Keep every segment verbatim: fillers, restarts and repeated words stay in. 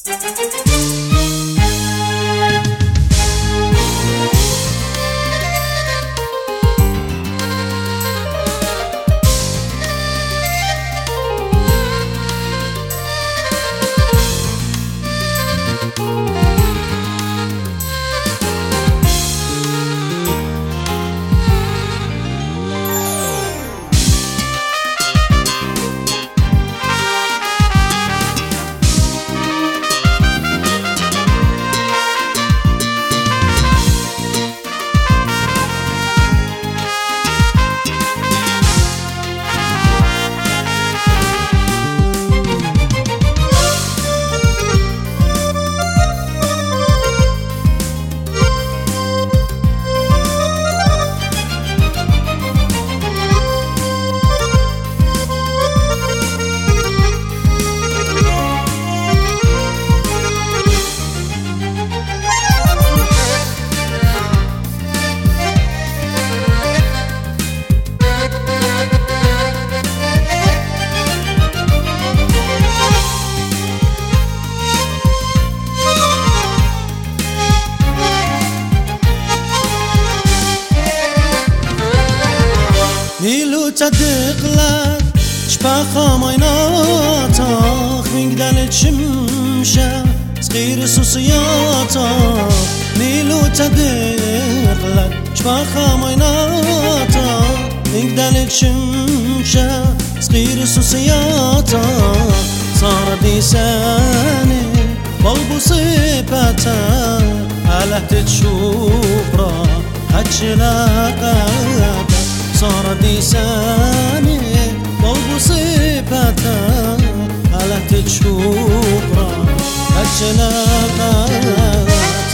Nilu tadıqlar Şpaqa maynata Xingdal çimşa Sqir susiyata Nilu tadıqlar Şpaqa maynata Xingdal çimşa Sqir susiyata Sar disani Balbu sipata Alat tشوفra Haclaqata صار لساني ضرب صفاته على تشوفه أجلاقاته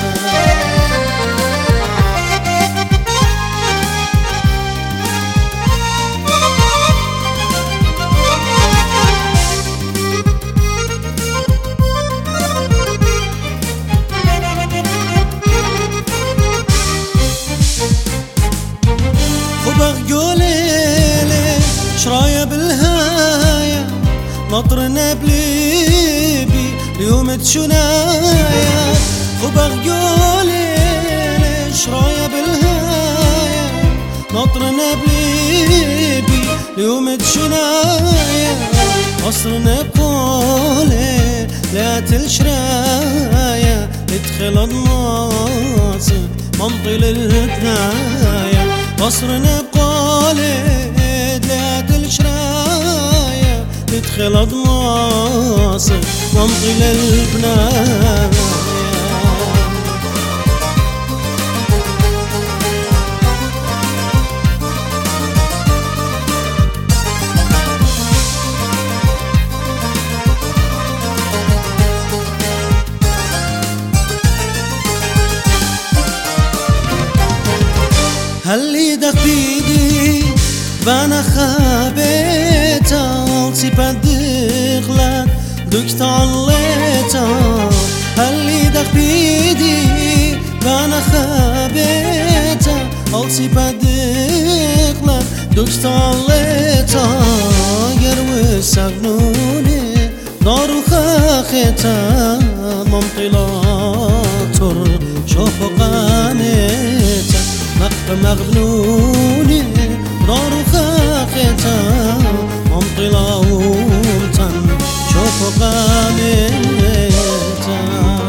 قوليلي شرايا بالهاية نطرنا بليبي اليوم تشنايا خبغ قوليلي شرايا بالهاية نطرنا بليبي اليوم تشنايا قصرنا بقولي لا تلشرايا ادخل الناصر منطل الثنايا قصرنا بقولي لا تلشرايا ادخل الناصر منطل البنايا هل دق بيدي بانا خابيتا سيبا دقلت دكت عليتا هل دق بيدي بانا خابيتا سيبا دقلت دكت عليتا يروي سغنوني دارو خاخيتا ممطلاتر شوف قاميتا مغنوني نار خاختا ممطلا ومتن شوف قامتا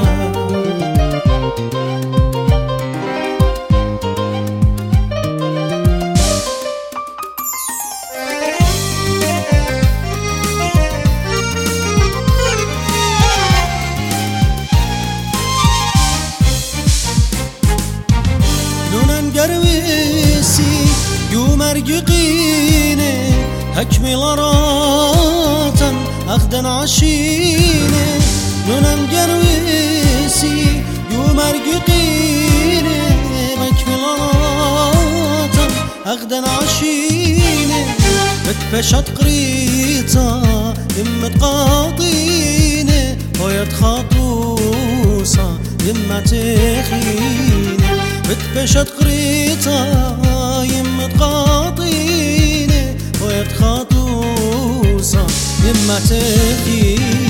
قرويسي يوم ارققيني هكمي لراتا اخدن عشيني نونم قرويسي يوم ارققيني هكمي لراتا اخدن عشيني بتبشت قريتا يم تقاطيني ويد خطوصة يم تخيني بتبشت قريتا يم تقاطيني ويد خطوصة يم تخيني